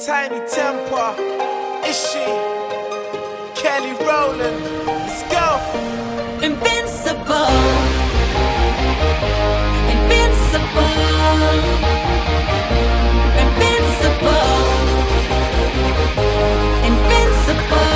Tiny Temper, Ishi, Kelly Rowland, let's go. Invincible, invincible, invincible, invincible.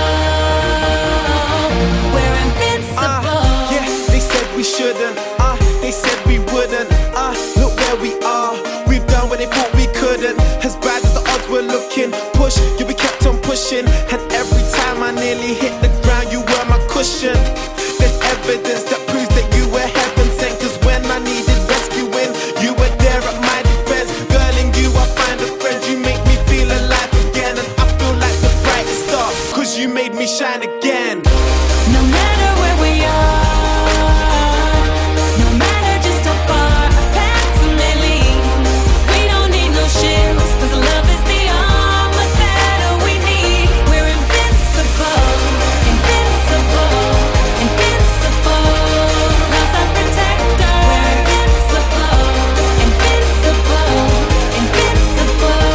We're invincible. Yeah, they said we shouldn't, they said we wouldn't, look where we are. We've done what they thought we couldn't. As bad as the odds were looking, push, you we kept on pushing. And every time I nearly hit the ground, you were my cushion. There's evidence that proves that you were heaven sent. Cause when I needed rescuing, you were there at my defense. Girl, in you I find a friend. You make me feel alive again. And I feel like the brightest star, cause you made me shine again. No matter where we are, no matter just how far our paths may lead, we don't need no shields, cause love is the armor that we need. We're invincible, invincible, invincible. Love's our protector. We're invincible, invincible, invincible.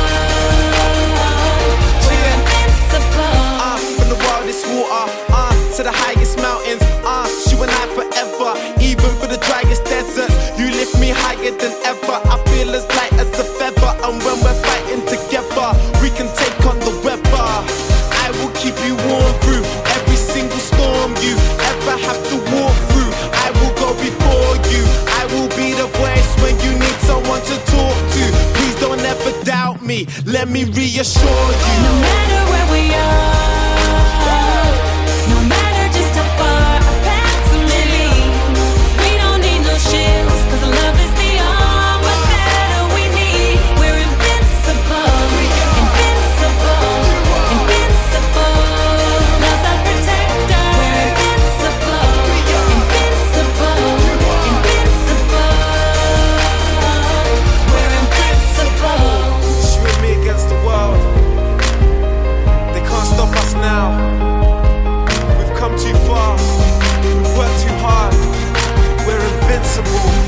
We're invincible. From the wildest water, to the highest mountains, you and I forever. Even for the driest deserts, you lift me higher than ever. I feel as light as a feather, and when we're fighting together, we can take on the weather. I will keep you warm through every single storm you ever have to walk through. I will go before you. I will be the voice when you need someone to talk to. Please don't ever doubt me, let me reassure you. No matter where we are, no matter just how far our paths may lead, we don't need no shields, cause love is the armor that we need. We're invincible, invincible, invincible. Love's our protector. We're invincible, invincible, invincible. We're invincible. It's you and me against the world. They can't stop us now. We've come too far. We've worked too hard. We're invincible.